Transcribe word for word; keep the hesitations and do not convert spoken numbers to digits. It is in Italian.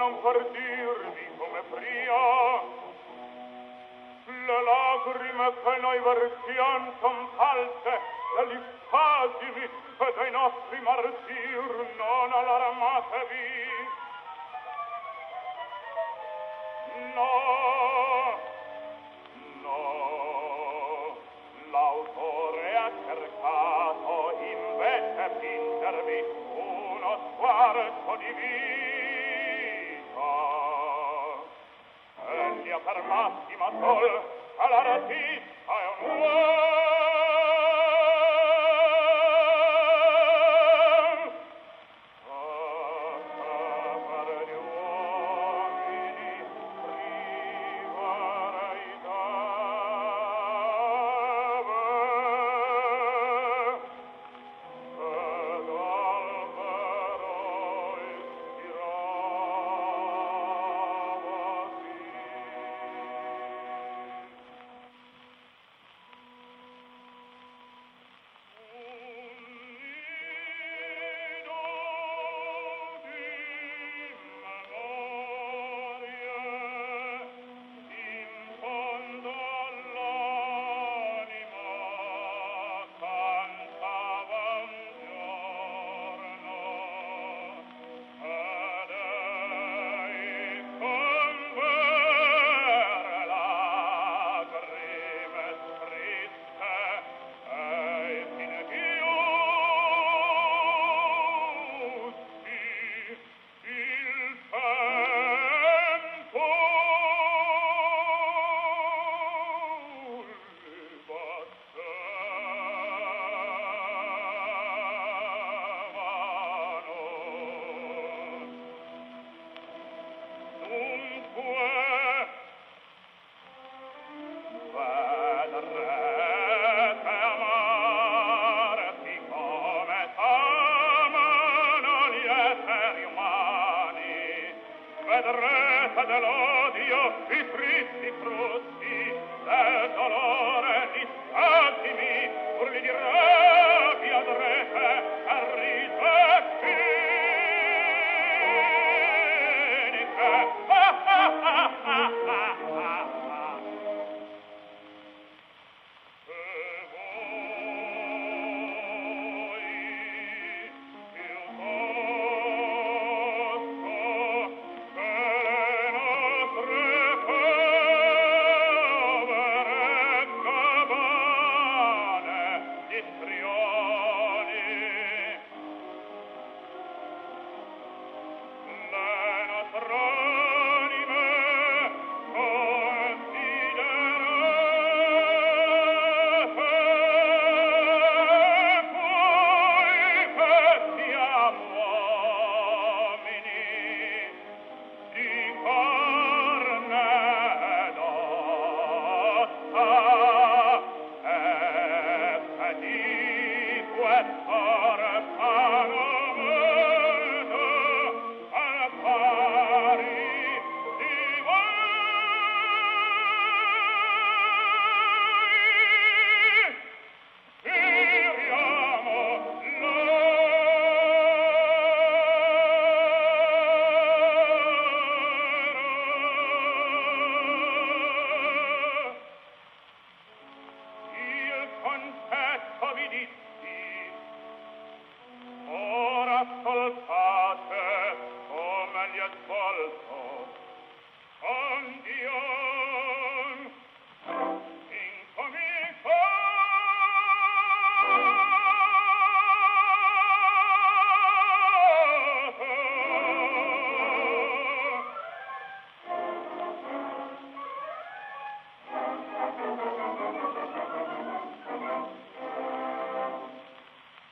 non partirvi come pria. Le lagrime che noi versiam son false, dagli spasimi e dai nostri martir non allarmatevi. No, no, l'autore ha cercato invece fingervi uno sguardo di vita. Egli ha per massima sol all'artista è un uomo. Vedrete dell'odio i tristi frutti, del dolore gli spasimi, urli di rabbia vedrete e risvetti. Ah, ah, ah, ah, ah, ah, ah. E questo